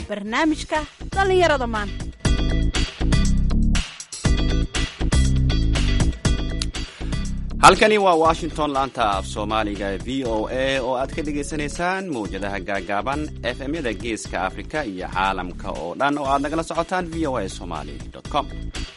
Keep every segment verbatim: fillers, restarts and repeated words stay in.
barnaamijka dhallinyarada maanta. halkani waa washington laanta af soomaaliga v o a oo aad ka dhegaysanaysaan mawjadaha gaagaaban f m-yada geeska afrika iyo caalamka oo dhan oo aad nagala socotaan v o a somali com.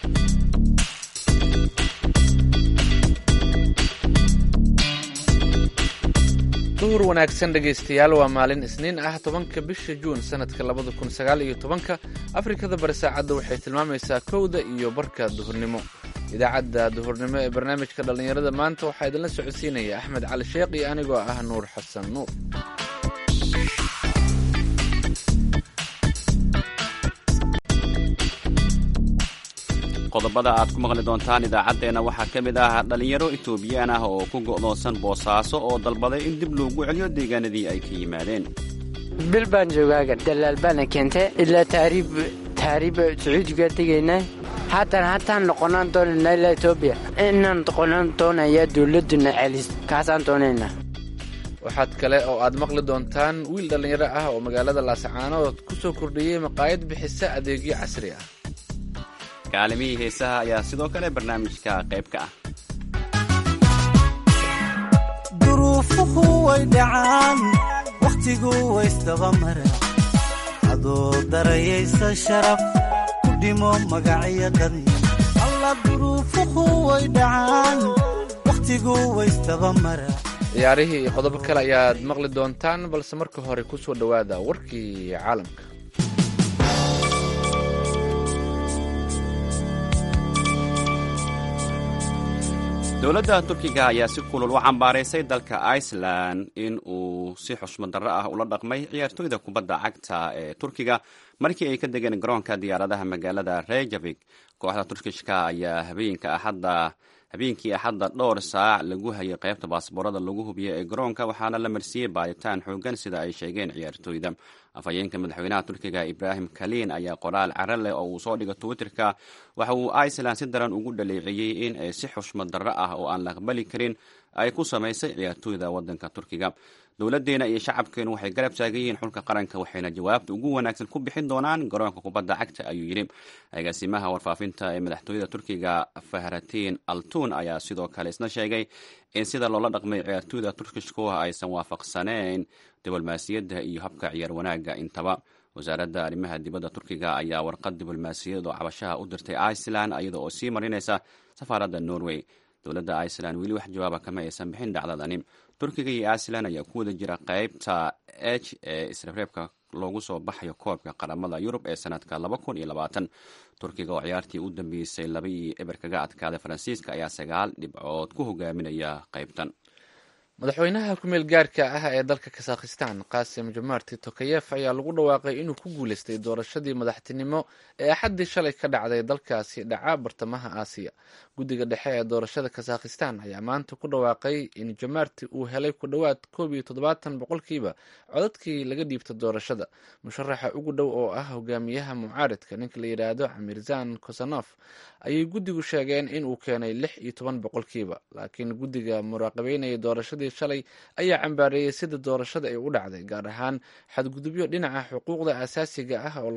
duhur wanaagsan dhegaystayaal, waa maalin isniin ah tobanka bisha juun sanadka labada kun sagaal iyo tobanka. afrikada bari saacadda waxay tilmaamaysaa kowda iyo barka duhurnimo. idaacadda duhurnimo ee barnaamijka dhallinyarada maanta waxaa idinla socodsiinaya axmed cali sheekh iyo anigoo ah nuur xasan nuur. qodobada aad ku maqli doontaan idaacaddeenna waxaa ka mid ah dhallinyaro etoobiyaan ah oo ku go'doonsan boosaaso oo dalbaday in dib loogu celiyo deegaanadii ay ka yimaadeen. bil baan joogaaga dalaal baana keentay ilaa taariib taariib sacuudiga tegaynaa. haatan hataan noqonaan doonanaa ilaa etoobiya inaan noqonaan doonaya dowladduna celis kaasaan doonaynaa. waxaad kale oo aad maqli doontaan wiil dhallinyaro ah oo magaalada laascaanood ku soo kordhiyey maqaayad bixisa adeegyo casri ah. kaalimihii heesaha ayaa sidoo kale barnaamijka qayb ka ah. duruufuhu way dhacaan wakhtigu waysdaba mara adoo darayaysa sharaf ku dhimo magacyo qadi alla duruufuhu way dhacaan wakhtigu waysdaba mara. ciyaarihii iyo qodobo kale ayaad maqli doontaan, balse marka hore ku soo dhowaada warkii caalamka. dowladda turkiga ayaa si kulul u cambaaraysay dalka iceland in uu si xushmad darro ah ula dhaqmay ciyaartooyda kubadda cagta ee turkiga markii ay ka degeen garoonka diyaaradaha magaalada rejavik. kooxda turkishka ayaa habeenka axadda habeenkii axadda dhowr saac lagu hayay qaybta baasboorada lagu hubiyo ee garoonka, waxaana la marsiiyey baaritaan xoogan sida ay sheegeen ciyaartooyda. afhayeenka madaxweynaha turkiga ibrahim kalin ayaa qoraal cara leh oo uu soo dhigo twitterka waxa uu iceland si daran ugu dhaleeceeyey in ay si xushmad darro ah oo aan la aqbali karin ay ku samaysay ciyaartooyda waddanka turkiga. dowladdeena iyo shacabkeenu waxay garab taagan yihiin xulka qaranka, waxayna jawaabta ugu wanaagsan ku bixin doonaan garoonka kubadda cagta, ayuu yidhi. agaasimaha warfaafinta ee madaxtooyada turkiga fahratiin altun ayaa sidoo kale isna sheegay in sida loola dhaqmay ciyaartooyda turkishku aysan waafaqsanayn diblomaasiyadda iyo habka ciyaar wanaagga intaba. wasaaradda arrimaha dibadda turkiga ayaa warqad diblomaasiyadeed oo cabashaha u dirtay iceland iyada oo sii marinaysa safaaradda norway. dowladda iceland weli wax jawaaba kama aysan bixin dhacdadani. turkiga iyo iceland ayaa ku wada jira qaybta h ee isreebreebka loogu soo baxayo koobka qaramada yurub ee sanadka laba kun iyo labaatan. turkiga oo ciyaartii u dambeysay laba iyo eber kaga adkaaday faransiiska ayaa sagaal dhibcood ku hogaaminaya qaybtan. madaxweynaha ku-meel gaarka ah ee dalka kasakhistan qasim jamarti tokayef ayaa lagu dhawaaqay inuu ku guuleystay doorashadii madaxtinimo ee axaddii shalay ka dhacday dalkaasi dhaca bartamaha aasiya. guddiga dhexe ee doorashada kasakhistan ayaa maanta ku dhawaaqay in jamarti uu helay ku dhowaad koob iyo toddobaatan boqolkiiba codadkii laga dhiibta doorashada. musharaxa ugu dhow oo ah hogaamiyaha mucaaridka ninka la yidhaahdo camirzan kosanof ayay guddigu sheegeen inuu keenay lix iyo toban boqolkiiba, laakiin guddiga muraaqabeynaya doorashadii shalay ayaa cambaareeyey sida doorashada ay u dhacday, gaar ahaan xadgudubyo dhinaca xuquuqda asaasiga ah oo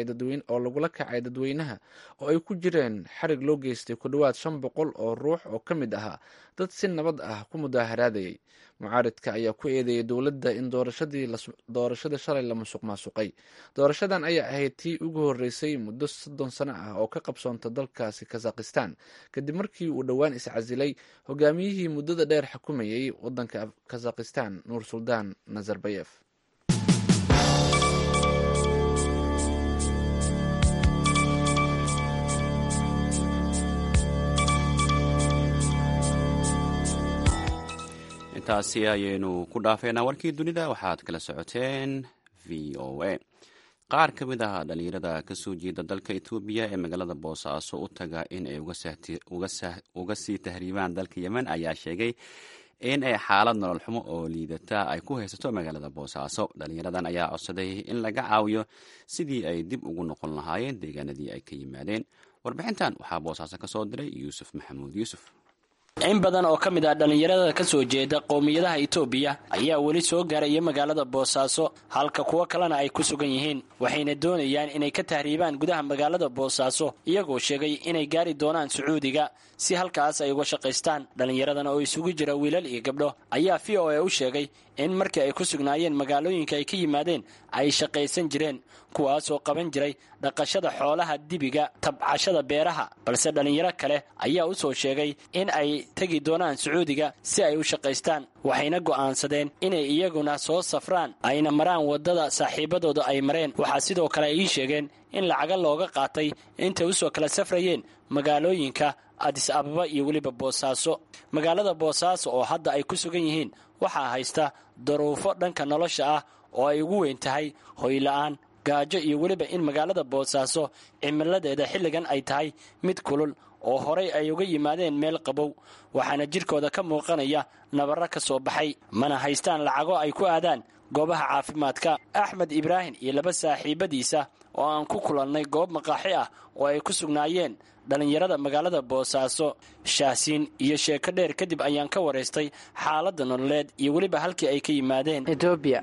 lagula kacay dadweynaha oo ay ku jireen xarig loo geystay ku dhowaad shan boqol oo ruux oo ka mid ahaa dad si nabad ah ku mudaaharaadayay. mucaaridka ayaa ku eedeeyay dowladda in doorashada shalay la musuq maasuqay. doorashadan ayaa ahayd tii ugu horeysay muddo soddon sano ah oo ka qabsoonta dalkaasi kazakhistan kadib markii uu dhowaan iscasilay hogaamiyihii muddada dheer xukumayay waddanka kazakhistan nuur suldaan nazarbayef. intaasi ayaynu ku dhaafeynaa warkii dunida. waxaad kala socoteen v o a. qaar ka mid ah dhallinyarada ka soo jeeda dalka etoobiya ee magaalada boosaaso u taga in ay uga sii tahriibaan dalka yemen ayaa sheegay in ay xaalad nolol xumo oo liidata ay ku haysato magaalada boosaaso. dhallinyaradan ayaa codsaday in laga caawiyo sidii ay dib ugu noqon lahaayeen deegaanadii ay ka yimaadeen. warbixintan waxaa boosaaso ka soo diray yuusuf maxamuud yuusuf. in badan oo ka mid ah dhallinyarada ka soo jeeda qowmiyadaha itoobiya ayaa weli soo gaaraya magaalada boosaaso halka kuwo kalena ay ku sugan yihiin waxayna doonayaan inay ka tahriibaan gudaha magaalada boosaaso iyagoo sheegay inay gaari doonaan sacuudiga si halkaas ay uga shaqaystaan dhallinyaradan oo isugu jira wiilal iyo gabdho ayaa v o a u sheegay in markii ay ku sugnaayeen magaalooyinka ay ka yimaadeen ay shaqaysan jireen kuwaasoo qaban jiray dhaqashada xoolaha dibiga tabcashada beeraha balse dhallinyaro kale ayaa u soo sheegay in ay tegi doonaan sacuudiga si ay u shaqaystaan waxayna go'aansadeen inay iyaguna soo safraan ayna maraan waddada saaxiibadooda ay mareen waxaa sidoo kale ay ii sheegeen in lacaga looga qaatay intay u soo kala safrayeen magaalooyinka adis ababa iyo weliba boosaaso magaalada boosaaso oo hadda ay ku sugan yihiin waxaa haysta daruufo dhanka nolosha ah oo ay ugu weyn tahay hoyla'aan gaajo iyo weliba in magaalada boosaaso cimiladeeda xilligan ay tahay mid kulul oo horay ay uga yimaadeen meel qabow waxaana jirkooda ka muuqanaya nabarro ka soo baxay mana haystaan lacago ay ku aadaan goobaha caafimaadka axmed ibraahim iyo laba saaxiibadiisa oo aan ku kulannay goob maqaaxi ah oo ay ku sugnaayeen dhallinyarada magaalada boosaaso shaasiin iyo sheeko dheer kadib ayaan ka waraystay xaaladda nololeed iyo weliba halkii ay ka yimaadeen etoobiya.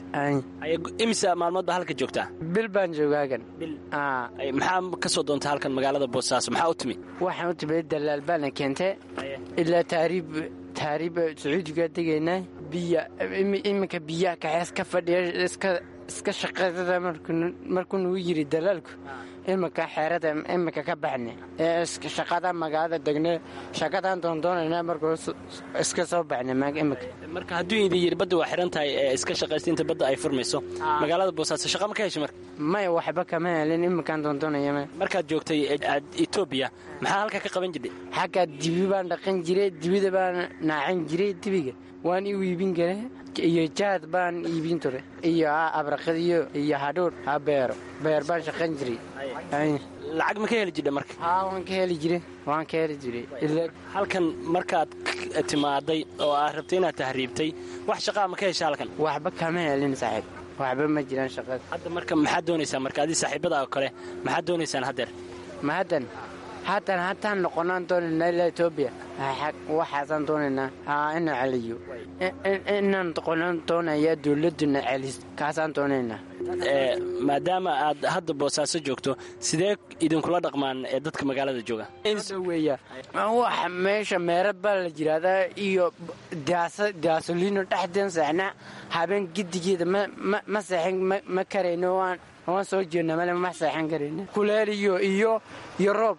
imisa maalmood baa halka joogtaa? bil baan joogaagan. maxaa ka soo doonta halkan magaalada boosaaso maxaa u timi? waxaan u timi dalaal baana keentay ilaa taariib taariib sacuudiga degaynaa biya iminka biyaha kaxees ka fadhiya iska iska shaqeysada markuu nagu yiri dalaalku iminka xeerada iminka ka baxne ee shaqada magaalada degne shaqadan doondoonayna markuu iska soo baxne iminka marka hadduu idin yiri badda waa xiran tahay ee iska shaqaysta inta badda ay furmayso magaalada boosaaso shaqa ma ka heshay marka may waxba kama helin iminkaan doondoonaya markaad joogtay Ethiopia maxaa halka ka qaban jirtay xagga dibi baan dhaqan jiray dibida baan naacan jiray dibiga waan i iibin jiray iyo jaad baan iibin jiray iyo abraqadiyo iyo hadhuur habeero beer baan shaqan jiray lacag ma ka heli jiray marka haa waan ka heli jiray waan ka heli jiray halkan markaad timaaday oo aad rabtay inaad tahriibtay wax shaqo ma ka heshay halkan waxba kama helin saaxiib waxba ma jiraan shaqo hadda marka maxaad doonaysaa marka adii saaxiibada kale maxaad doonaysaan haddeer ma haddan haatan hataan noqonaan doonayna ilaa Ethiopia waxaasaan doonaynaa inaan celiyo inaan noqonaan doonaya dowladuna celis kaasaan doonaynaa maadaama aad hadda boosaaso joogto sidee idinkula dhaqmaan ee dadka magaalada jooga weeya waxa meesha meerad baa la jiraadaa iyo daasoliino dhexdeen saxna habeen gidigeeda ma seexin ma karayno waan waan soo jeedna male ma seexan karayno kuleel iyo iyo iyo roob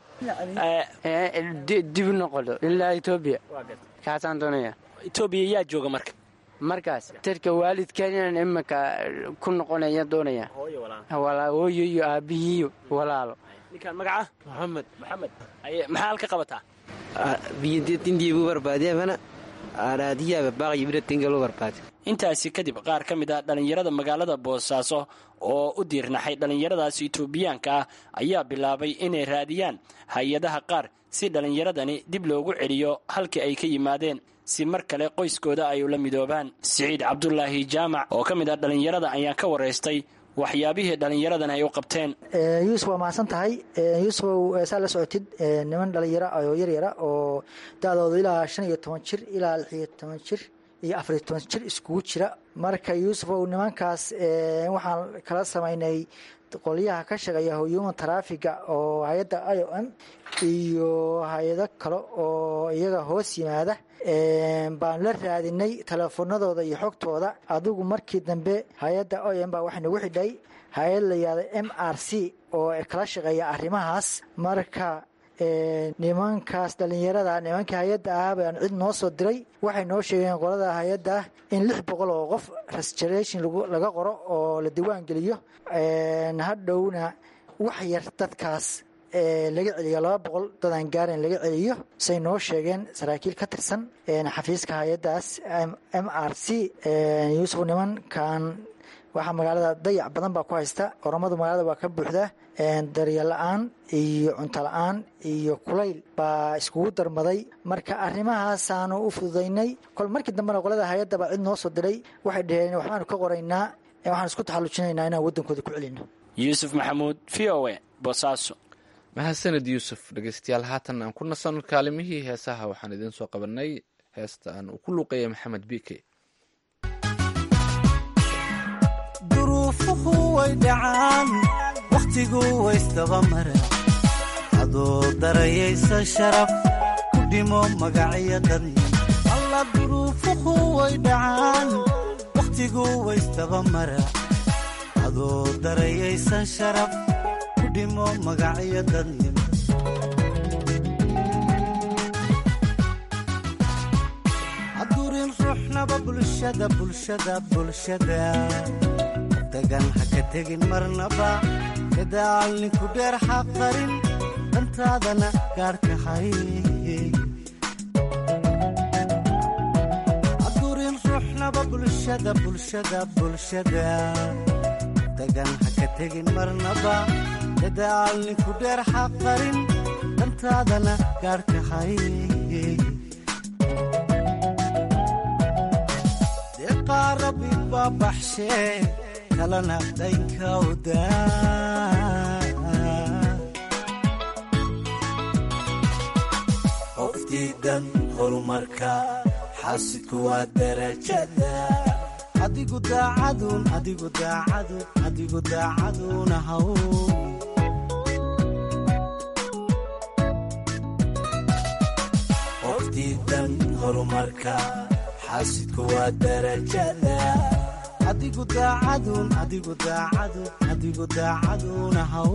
dib noqdo ilaa Ethiopia kaasaan doonaya Ethiopia yaa jooga marka markaas tirka waalidkeenan imaka ku noqonaya doonaya walaal hooyo iyo aabihiyo walaalo ninkan magaca Muhammad Muhammad ay maxaa ka qabataa biyadintii buu barbaadiyana aaraadiya baaqi ibradinga loo barbaadi intaasi kadib qaar ka mid ah dhallinyarada magaalada boosaaso oo u diirnaxay dhallinyaradaasi Itoobiyaanka ah ayaa bilaabay inay raadiyaan hay-adaha qaar si dhallinyaradani dib loogu celiyo halkii ay ka yimaadeen si mar kale qoyskooda ay ula midoobaan Siciid Cabdullaahi Jaamac oo ka mid ah dhallinyarada ayaan ka waraystay waxyaabihii dhallinyaradan ay u qabteen. yuusuf waa mahadsan tahay yuusuf saa la socotid niman dhallinyaro oo yaryara oo da'dooda ilaa shan iyo toban jir ilaa lix iyo toban jir iyo afar iyo toban jir iskugu jira marka yuusuf nimankaas waxaan kala samaynay qolyaha ka shaqeeya human traffiga oo hay-adda I O M iyo hay-ado kale oo iyaga hoos yimaada baan la raadinay teleefonadooda iyo xogtooda adigu markii dambe hay-adda I O M baa waxay nagu xidhay hay-ad la yihahda M R C oo kala shaqeeya arrimahaas marka nimankaas dhallinyarada nimankii hay-adda ah baan cid noo soo diray waxay noo sheegeen qolada hay-adda ah in lix boqol oo qof registration laga qoro oo la diiwaan geliyo hadhowna wax yar dadkaas laga celiyo laba boqol dadaan gaaren laga celiyo say noo sheegeen saraakiil ka tirsan xafiiska hay-addaas M R C yuusuf nimankan waxaa magaalada dayac badan baa ku haysta oromadu magaalada waa ka buuxda daryeel la-aan iyo cunto la-aan iyo kulayl baa iskugu darmaday marka arrimahaasaanu u fududaynay kol markii dambena qolada hay-adda baa cid noo soo diray waxay dhaheen waxbaanu ka qoraynaa waxaan isku taxallujinaynaa inaan waddankooda ku celino yuusuf maxamuud v o a boosaaso mahadsanid yuusuf. dhegeystayaal haatan aan ku nasan kaalimihii heesaha waxaan idiin soo qabanay heesta aan uu ku luuqeeyay maxamed biike. duruufuhu way dhacaan wakhtigu waysdaba mara adoo darayaysa sharaf ku dhimo magacyo dadya alla duruufuhu way dhacaan wakhtigu waysdaba mara adoo darayaysa sharaf ku dhimo magacyo dadya adurin ruuxnaba bulshada bulshada bulshada dagan ha ka tegin marnaba gadaal ninku dheer xaqarin dantaadana gaarka hay adurin ruuxnaba bulshada bulshada bulshada dagan ha ka tegin marnaba gadaal ninku dheer xaqarin dantaadana gaarka hay deeqaa rabbi baa baxshee kalana daynkawda qoftiidan horumarka xaasidku waa darajada adigu daacadun adigu daacadun adigu daacaduna haw qoftiidan horumarka xaasidku waa darajada adigu daacadun adigu daacadun adigu daacaduna haw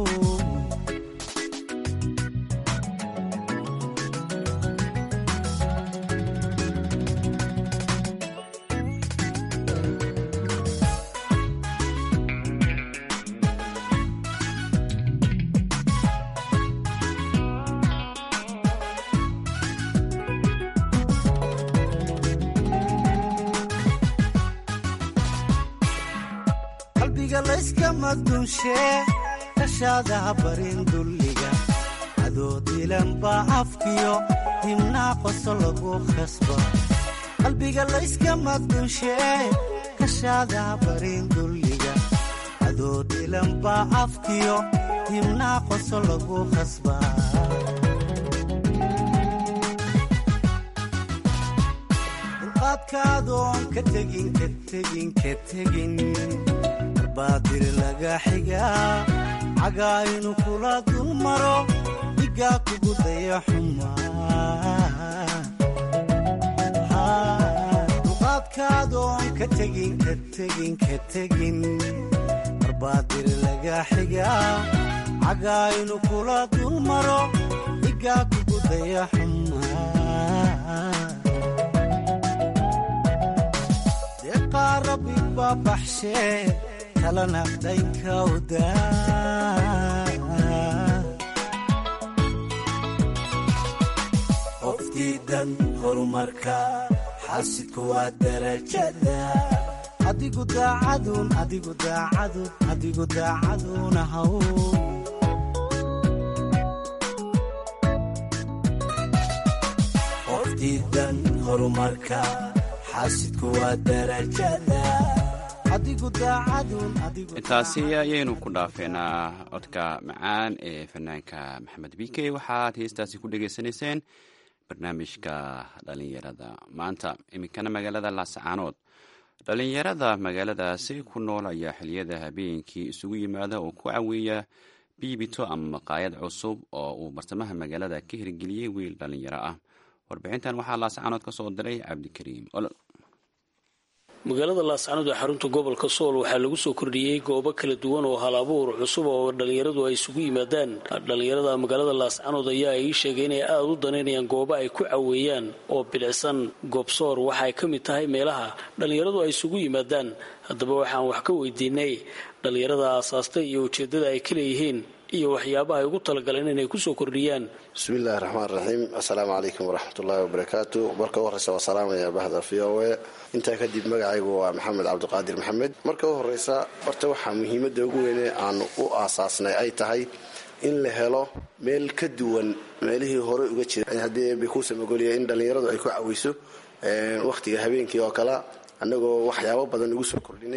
layskama dunshe kashaada barin dulliga adoo dilanba afkiyo himnaa qoso lagu khasba qalbiga layskama dunshe kashaada barin dulliga adoo dilanba afkiyo himnaa qoso lagu khasba dulqaadkaadoon ka tegin ka tegin ka tegin baadir laga xigaa cagaa inu kula dul maro dhigaa kugu daya xumaa duqaadkaadoon ka tegin ka tegin ka tegin barbaadir laga xigaa cagaa inu kula dul maro dhigaa kugu daya xumaa deeqaa rabbi baa baxshee kalana daynkawda qoftiidan horumarka xaasidku waa darajada adigu daacadun adigu daacadun adigu daacaduna haw qoftiidan horumarka xaasidku waa darajada intaasi ayaynu ku dhaafeynaa codka macaan ee fanaanka maxamed biike. waxaad heestaasi ku dhegaysanayseen barnaamijka dhalinyarada maanta. iminkana magaalada laascaanood, dhalinyarada magaaladaasi ku nool ayaa xiliyada habeenkii isugu yimaada oo ku caweeya biibito ama maqaayad cusub oo uu bartamaha magaalada ka hirgeliyey wiil dhalinyaro ah. warbixintan waxaa laascaanood ka soo diray cabdikariim olol. magaalada laascaanood ee xarunta gobolka sool waxaa lagu soo kordhiyey goobo kala duwan oo hal-abuur cusub oo dhallinyaradu ay isugu yimaadaan. dhallinyarada magaalada laascaanood ayaa ay sheegay inay aada u danaynayaan goobo ay ku caweeyaan oo bilicsan. goobsoor waxa ay ka mid tahay meelaha dhallinyaradu ay isugu yimaadaan. haddaba waxaan wax ka weydiinay dhallinyarada aasaastay iyo ujeeddada ay ka leeyihiin iyo waxyaabaha ay ugu talagaleen inay ku soo kordhiyaan. bismillahi raxmaan raxiim. assalaamu calaykum waraxmatullaahi wabarakaatu. marka u horreysa waa salaamaya bahda v o a. intaa kadib magacaygu waa maxamed cabdiqaadir maxamed. marka u horreysa horta waxaa muhiimadda ugu weyne aan u aasaasnay ay tahay in la helo meel ka duwan meelihii horey uga jira. haddii bay kuu samagoliya in dhallinyaradu ay ku caweyso wakhtiga habeenkii oo kale annagoo waxyaabo badan ugu soo kordhinay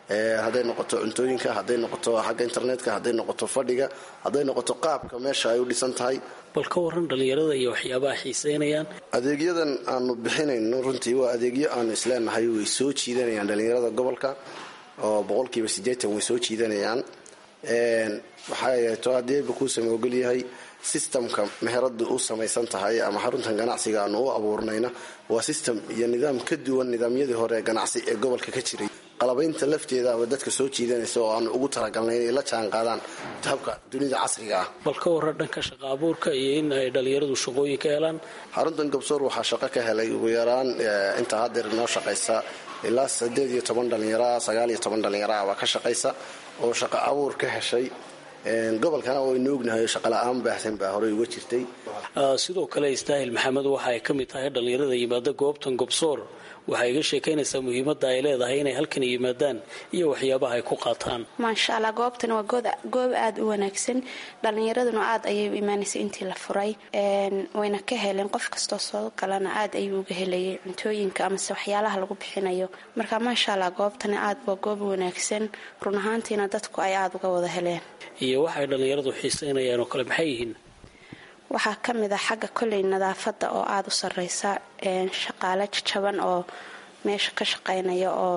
hadday noqoto cuntooyinka, hadday noqoto xagga internetka, hadday noqoto fadhiga, hadday noqoto qaabka meesha ay u dhisan tahay. bal ka waran dhallinyarada iyo waxyaabaha xiiseynayaan. adeegyadan aanu bixinayno runtii waa adeegyo aanu isleenahay way soo jiidanayaan dhallinyarada gobolka oo boqolkiiba siddeetan way soo jiidanayaan. waxaa to hadeeba kuu sama ogol yahay sistamka meheradu u samaysan tahay ama xaruntan ganacsiga aanu u abuurnayna waa sistem iyo nidaam ka duwan nidaamyadii hore ee ganacsi ee gobolka ka jiray. qalabaynta lafteedaaba dadka soo jiidanaysa oo aanu ugu talagalnay inay la jaan qaadaan habka dunida casriga ah. bal ka waran dhanka shaqo abuurka iyo in ay dhallinyaradu shaqooyin ka helaan. xaruntan Gobsoor waxaa shaqo ka helay ugu yaraan inta haddeer noo shaqaysa ilaa siddeed iyo toban dhalinyaro sagaal iyo toban dhalinyaro baa ka shaqaysa oo shaqo abuur ka heshay. gobolkana waynu ognahay shaqo la'aan baahsan baa horey uga jirtay. sidoo kale istaahil maxamed waxa ay ka mid tahay dhallinyarada yimaada goobtan Gobsoor. waxay iga sheekaynaysaa muhiimadda ay leedahay inay halkan yimaadaan iyo waxyaabaha ay ku qaataan. maasha allah goobtan waa goob aada u wanaagsan. dhallinyaraduna aad ayay u imaanaysay intii la furay wayna ka heleen qof kastoo soo galana aad ayuu uga helayay cuntooyinka amase waxyaalaha lagu bixinayo. marka maasha allah goobtani aad waa goob wanaagsan run ahaantiina dadku ay aada uga wada heleen. iyo waxay dhallinyaradu xiiseynayaan oo kale maxay yihiin. waxaa ka mid ah xagga kolley nadaafadda oo aada u sarreysa shaqaale jajaban oo meesha ka shaqaynaya oo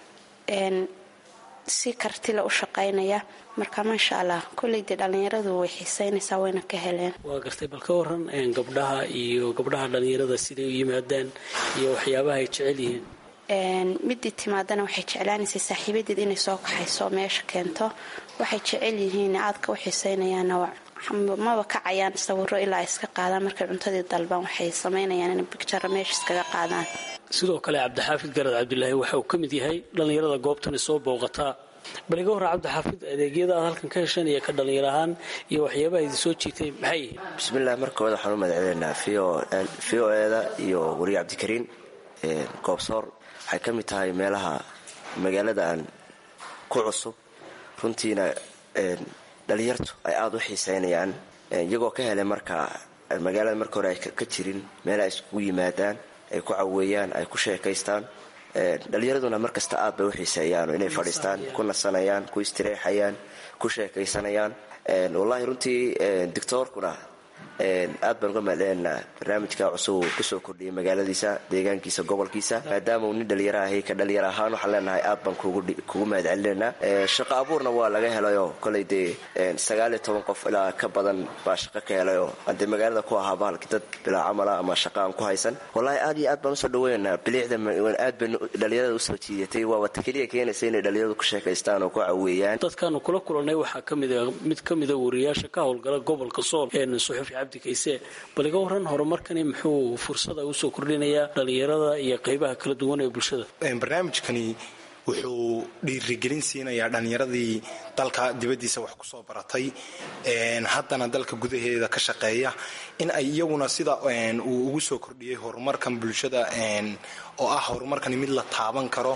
si kartila u shaqaynaya. marka maasha allah kolley dee dhallinyaradu way xiiseynaysaa wayna ka heleen. waa gartay bal ka waran gabdhaha iyo gabdhaha dhallinyarada siday u yimaadaan iyo waxyaabaha ay jecel yihiin. midii timaadana waxay jeclaanaysay saaxiibadeed inay soo kaxayso meesha keento. waxay jecel yihiin aadka u xiiseynayaana maba kacayaan sawiro ilaa iska qaadaan. markay cuntadii dalbaan waxay samaynayaan in bictara meesha iskaga qaadaan. sidoo kale cabdixaafid garad cabdilaahi waxa uu ka mid yahay dhallinyarada goobtani soo booqataa. bal iga horra cabdixaafid adeegyada aad halkan ka hesheen iyo ka dhallinyar ahaan iyo waxyaabaha idin soo jiitay maxay yihiin. bismillaah markooda waxaan u magaceynaynaa v o eda iyo wariye cabdikariin. Gobsoor waxay ka mid tahay meelaha magaalada aan ku cusub runtiina dhalinyartu ay aada u xiiseynayaan iyagoo ka helay marka magaalada marka hore ay ka jirin meel ay iskugu yimaadaan ay ku caweeyaan ay ku sheekaystaan. dhalinyaraduna markasta aad bay u xiiseeyaan inay fadhiistaan ku nasanayaan ku istireexayaan ku sheekaysanayaan. wallaahi runtii doctoorkuna aad baan uga mahadcelinaa barnaamijka cusub uu kusoo kordhiyay magaaladiisa deegaankiisa gobolkiisa maadaama uu nin dhalinyaro ahay ka dhalinyaro ahaan waxaan leenahay aad baan kugu mahadcelinaynaa. shaqo abuurna waa laga helayoo koley dee sagaal iyo toban qof ilaa ka badan baa shaqo ka helayoo hadee magaalada ku ahaa bahalki dad bilaa camala ama shaqo aan ku haysan. wallaahi aad iyo aad baan usoo dhaweynaynaa biliicda aad bay dhalinyarada usoo jiidatay waa wata keliya keenaysa inay dhalinyaradu ku sheekaystaan oo ku caweeyaan. dadkaanu kula kulanay waxaa kamid mid ka mida wariyaasha ka howlgala gobolka Sool suxufi cabdikayse. bal iga waran horumarkani muxuu fursada usoo kordhinayaa dhalinyarada iyo qaybaha kala duwan ee bulshada. barnaamijkani wuxuu dhiirigelin siinayaa dhallinyaradii dalka dibaddiisa wax kusoo baratay haddana dalka gudaheeda ka shaqeeya in ay iyaguna sida uu ugu soo kordhiyey horumarkan bulshada oo ah horumarkani mid la taaban karo.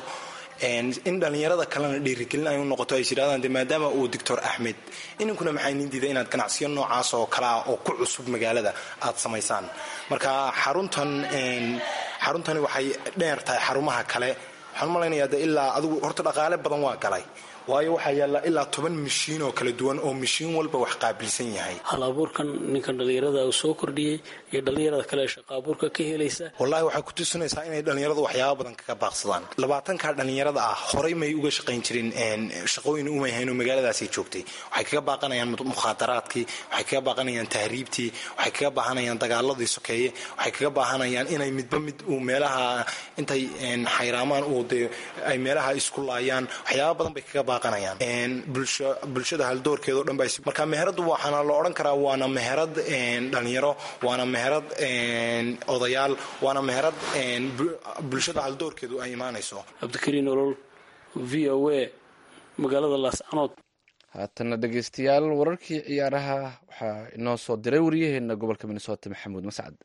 in dhallinyarada kalena dhiirigelin ay u noqoto ay yidhahdaan de maadaama uu doctor axmed ininkuna maxay nin diiday inaad ganacsiyo noocaas oo kalea oo ku cusub magaalada aad samaysaan. marka xaruntan xaruntani waxay dheer tahay xarumaha kale. waxaan malaynayaa de ilaa adigu horta dhaqaale badan waa galay waayo waxaa yaalla ilaa toban mishiin oo kala duwan oo mishiin walba wax qaabilsan yahay. hal abuurkan ninkan dhallinyarada uu soo kordhiyey iyo dhallinyarada kale shaqa abuurka ka helaysa wallaahi waxay ku tusinaysaa inay dhallinyaradu waxyaaba badan kaga baaqsadaan. labaatanka dhallinyarada ah horey may uga shaqayn jirin shaqooyin umay hayn oo magaaladaasay joogtay. waxay kaga baaqanayaan mukhaadaraadkii, waxay kaga baaqanayaan tahriibtii, waxay kaga baahanayaan dagaaladii sokeeye, waxay kaga baahanayaan inay midba mid uu meelaha intay xayraamaan uu de ay meelaha isku laayaan. waxyaaba badan bay kaga bulshada haldoorkeeda o dhan ba marka meheradu waxaana la odhan karaa waana meherad dhalinyaro waana meherad odayaal waana meherad bulshada haldoorkeedu ay imaanayso. cabdikariin olol v o a magaalada laascanood. haatana dhegeystayaal wararkii ciyaaraha waxaa inoo soo diray waryaheena gobolka minnesota maxamuud mascad.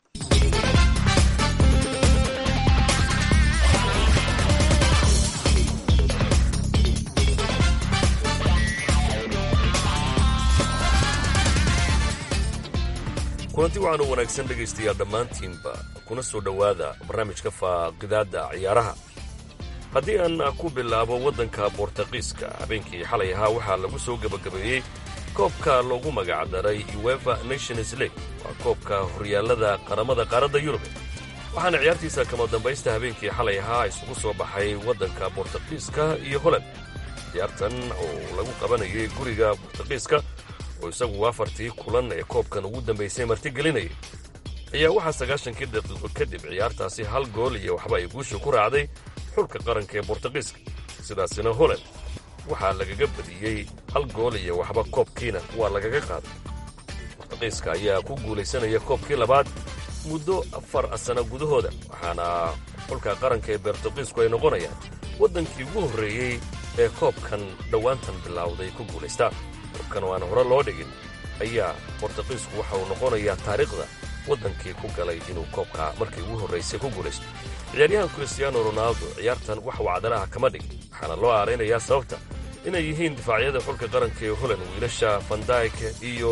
kulanti waxaanu wanaagsan dhegaystayaal dhammaantiinba kuna soo dhowaada barnaamijka faaqidaadda ciyaaraha. haddii aan ku bilaabo waddanka bortuqiiska habeenkii xalay ahaa waxaa lagu soo gebagabeeyey koobka loogu magacdaray uefa nations league waa koobka horyaallada qaramada qaaradda yurub waxaana ciyaartiisa kama dambaysta habeenkii xalay ahaa isugu soo baxay waddanka bortuqiiska iyo holand ciyaartan oo lagu qabanayay guriga bortuqiiska oo isagu afartii kulan ee koobkan ugu dambaysay martigelinayay ayaa waxaa sagaashankii daqiiqo kadib ciyaartaasi hal gool iyo waxba ay guusha ku raacday xulka qaranka ee bortuqiiska sidaasina holand waxaa lagaga badiyey hal gool iyo waxba koobkiina waa lagaga qaaday bortuqiiska ayaa ku guulaysanaya koobkii labaad muddo afar sano gudahooda waxaana xulka qaranka ee bortuqiisku ay noqonayaan waddankii ugu horreeyey ee koobkan dhowaantan bilowday ku guulaystaa koobkan oo aan hore loo dhigin ayaa bortuqiisku waxa uu noqonayaa taariikhda waddankii ku galay inuu koobka markii ugu horraysay ku guulaysto ciyaaryahan kristiyaano ronaldo ciyaartan wax wacdanaha kama dhigin waxaana loo aaraynayaa sababta inay yihiin difaacyada xulka qaranka ee holand wiilasha vandayke iyo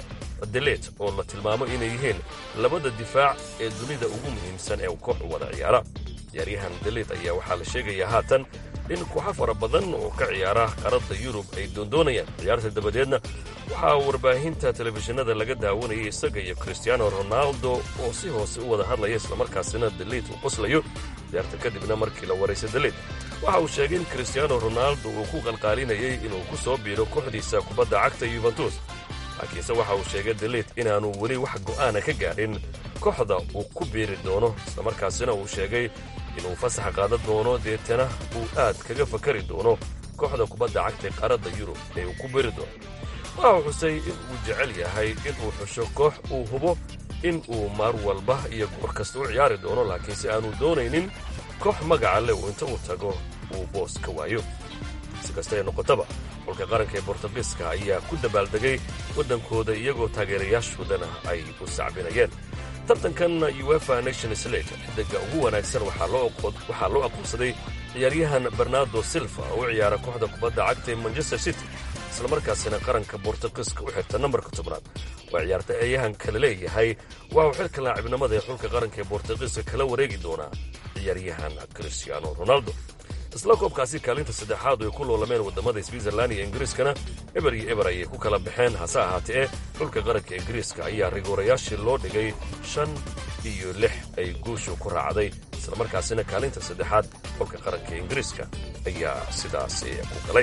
delet oo la tilmaamo inay yihiin labada difaac ee dunida ugu muhiimsan ee koox u wada ciyaara ciyaaryahan delet ayaa waxaa la sheegayaa haatan in kooxo fara badan oo ka ciyaara qaaradda yurub ay doondoonayaan ciyaarta dabadeedna waxaa warbaahinta telefishinada laga daawanayay isaga iyo kristiyaano ronaldo oo si hoose u wada hadlaya islamarkaasina delet uu qoslayo ciyaarta kadibna markii la waraysay delet waxa uu sheegay in kristiyaano ronaldo uu ku qalqaalinayay inuu ku soo biiro kooxdiisa kubadda cagta yuventus laakiinse waxa uu sheegay delet inaanu weli wax go'aana ka gaadhin kooxda uu ku biiri doono islamarkaasina uu sheegay inuu fasaxa qaadan doono deetana uu aad kaga fakari doono kooxda kubadda cagta ee qaaradda yurub ee uu ku biiri doono waxa uu xusay in uu jecel yahay inuu xusho koox uu hubo in uu maar walba iyo goor kasta u ciyaari doono laakiinse aanu doonaynin koox magaca leh uu inta uu tago uu boos ka waayo si kasta ee noqotaba xulka qaranka ee bortuqiiska ayaa ku dabaaldegay waddankooda iyagoo taageerayaashoodana ay u sacbinayeen tartankan uefa nations league xiddiga ugu wanaagsan waxaa loo aqoonsaday ciyaaryahan bernardo silva oo u ciyaara kooxda kubadda cagta ee manchester city islamarkaasina qaranka bortuqiiska u xirta nambarka tobnaad waa ciyaartayahan kala leeyahay waxa uu xilka laacibnimada ee xulka qaranka ee bortuqiiska kala wareegi doonaa ciyaaryahan cristiano ronaldo isla koobkaasi kaalinta saddexaad ay ku loolameen waddamada switzerland iyo ingiriiskana eber iyo eber ayay ku kala baxeen hase ahaatee ee xulka qaranka ingiriiska ayaa rigoorayaashii loo dhigay shan iyo lix ay guushu ku raacday islamarkaasina kaalinta saddexaad xulka qaranka ingiriiska ayaa sidaasi ku galay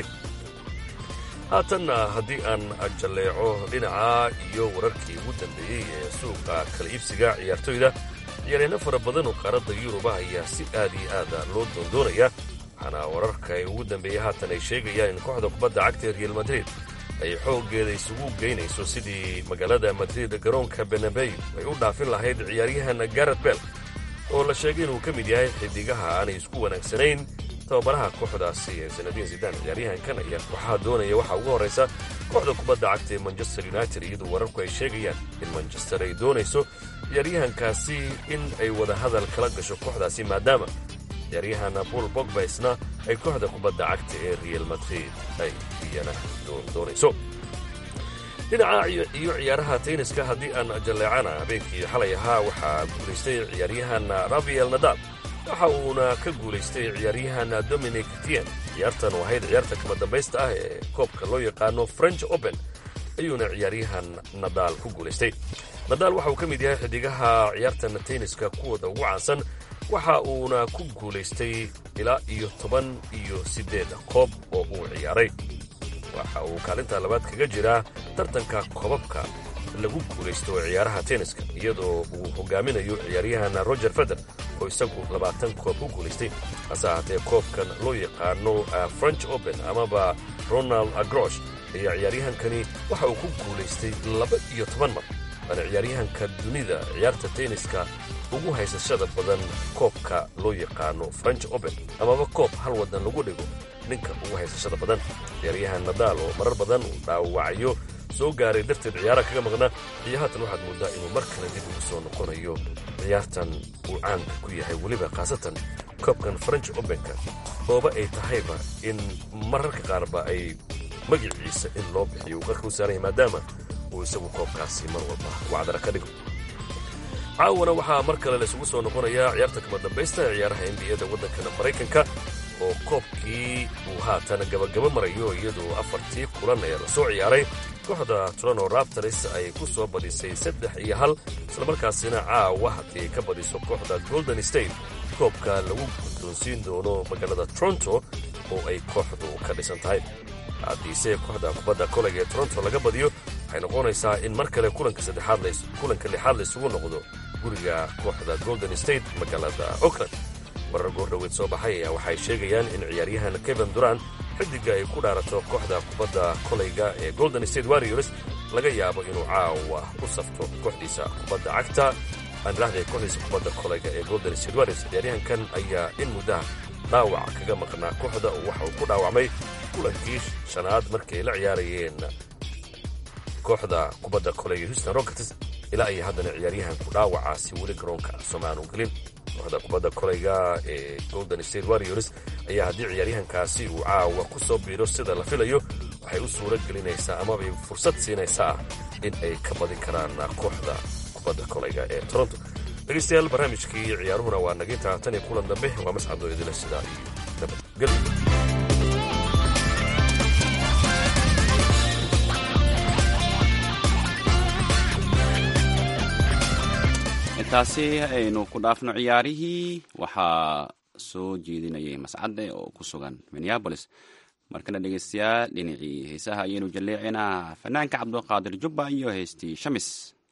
haatanna haddii aan jalleeco dhinaca iyo wararkii ugu dambeeyey ee suuqa kala iibsiga ciyaartoyda ciyaaryahanno fara badan oo qaaradda yuruba ayaa si aad iyo aada loo doondoonaya waxaana wararka ay ugu dambeeyey haatan ay sheegayaan in kooxda kubadda cagta ee real madrid ay xooggeeda isugu geynayso sidii magaalada madrid garoonka benabeyu ay u dhaafin lahayd ciyaaryahan garet bel oo la sheegay inuu ka mid yahay xidigaha aanay isku wanaagsanayn tababaraha kooxdaasi ee sanadiin zidaan ciyaaryahankan ayaa kooxaha doonaya waxaa ugu horraysa kooxda kubadda cagta ee manchester united iyadoo wararku ay sheegayaan in manchester ay doonayso ciyaaryahankaasi in ay wada hadal kala gasho kooxdaasi maadaama ciyaaryahan paul bogba isna ay kooxda kubadda cagta ee real madrid ay iyana doonayso dhinaca iyo ciyaaraha tayniska haddii aan jalleecana habeenkii xalay ahaa waxaa guulaystay ciyaaryahan rafael nadal waxa uuna ka guulaystay ciyaaryahan dominic tien ciyaartan oo ahayd ciyaarta kama dambaysta ah ee koobka loo yaqaano french open ayuuna ciyaaryahan nadal ku guulaystay nadal waxa uu ka mid yahay xidigaha ciyaartan tayniska kuwooda ugu caansan waxa uuna ku guulaystay ilaa iyo toban iyo siddeed koob oo uu ciyaaray waxa uu kaalinta labaad kaga jiraa tartanka koobabka lagu guulaysto ciyaaraha tenniska iyadoo uu hogaaminayo ciyaaryahan roger feder oo isagu labaatan koob ku guulaystay hase ahaatee koobkan loo yaqaano french open amaba ronald agrosh ayaa ciyaaryahankani waxa uu ku guulaystay laba iyo toban mar waana ciyaaryahanka dunida ciyaarta tenniska ugu haysashada badan koobka loo yaqaano french open amaba koob hal waddan lagu dhigo ninka ugu haysashada badan ciyaaryahan nadaal oo marar badan uu dhaawacyo soo gaaray darteed ciyaara kaga maqna iyo haatan waxaad mooddaa inuu mar kale dib ugu soo noqonayo ciyaartan uu caanka ku yahay weliba khaasatan koobkan french openka ooba ay tahayba in mararka qaarba ay magiciisa in loo bixiyo uu qarka u saaraya maadaama uu isagu koobkaasi mar walba wacdara ka dhigo caawana waxaa mar kale laysugu soo noqonayaa ciyaarta kama dambaysta ee ciyaaraha n b a da waddankana maraykanka oo koobkii uu haatan gabagaba marayo iyadoo afartii kulan ee la soo ciyaaray kooxda toronto raptors ay ku soo badisay saddex iyo hal islamarkaasina caawa haddii ay ka badiso kooxda golden state koobka lagu guddoonsiin doono magaalada toronto oo ay kooxdu ka dhisan tahay haddiise kooxda kubadda kolayga ee toronto laga badiyo waxay noqonaysaa in mar kale kulanka saddexaad kulanka lixaad laysugu noqdo guriga kooxda golden state magaalada oakland warar goordhoweed soo baxay ayaa waxay sheegayaan in ciyaaryahan kevin durant xidiga ay ku dhaarato kooxda kubadda kolayga ee golden state warriors laga yaabo inuu caawa u safto kooxdiisa kubadda cagta aan idhahday kooxdiisa kubadda kolayga ee golden state warriors ciyaaryahankan ayaa in muddaha dhaawac kaga maqnaa kooxda waxa uu ku dhaawacmay kulankii shanaad markay la ciyaarayeen kooxda kubadda kolayga houston rockets ilaa ay haddana ciyaaryahanku dhaawacaasi weli garoonka somaanu gelin kooxda kubadda kolayga ee golden state warriors ayaa haddii ciyaaryahankaasi uu caawa ku soo biiro sida la filayo waxay u suuro gelinaysaa amabay fursad siinaysaa in ay ka badin karaan kooxda kubadda kolayga ee toronto dhegaystayaal barnaamijkii ciyaaruhuna waa naginta tan iyo kulan dambe waa mascadoo idila sidaa iyo nabadgelyo intaasi aynu ku dhaafno ciyaarihii waxaa soo jeedinayay mascade oo ku sugan minneabolis markana dhegaystayaal dhinacii heesaha ayaynu jalleecinaa fanaanka cabdulqaadir jubba iyo heystii shamis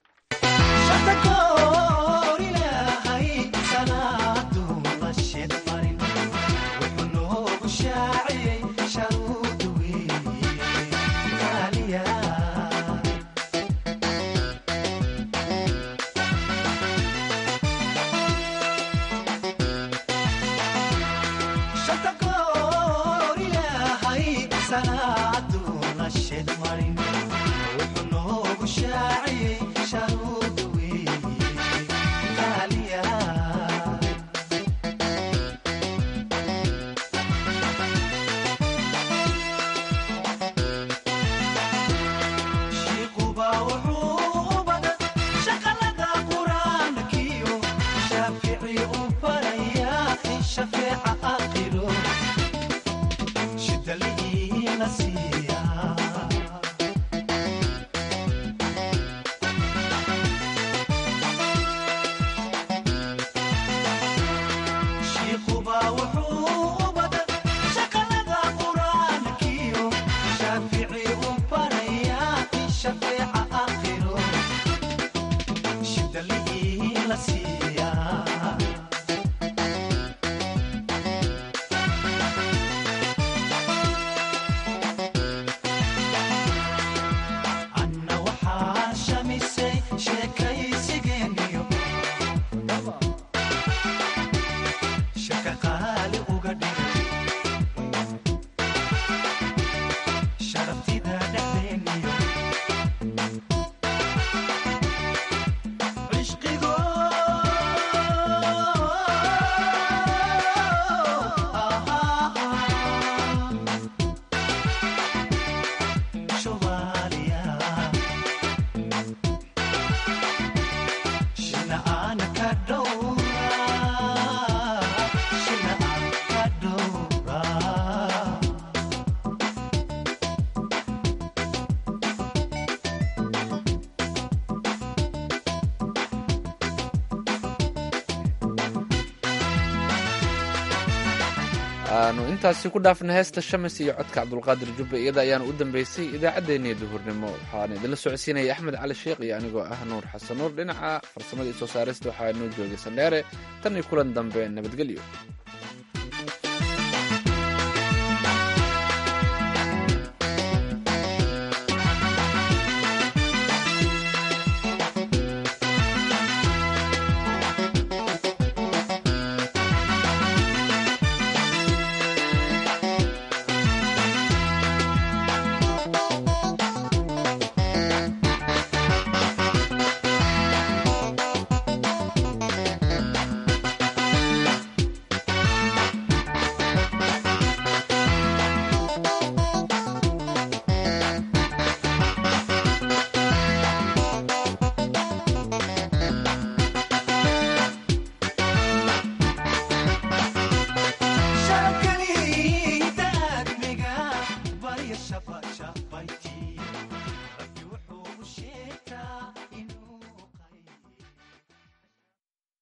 aanu intaasi ku dhaafna heesta shamis iyo codka cabdulqaadir jubbe iyada ayaana u dambeysay idaacaddeenii duhurnimo waxaana idinla socodsiinaya axmed cali sheekh iyo anigoo ah nuur xasan nuur dhinaca farsamada iyo soo saarista waxaa noo joogay sandheere tan iyo kulan dambe nabadgelyo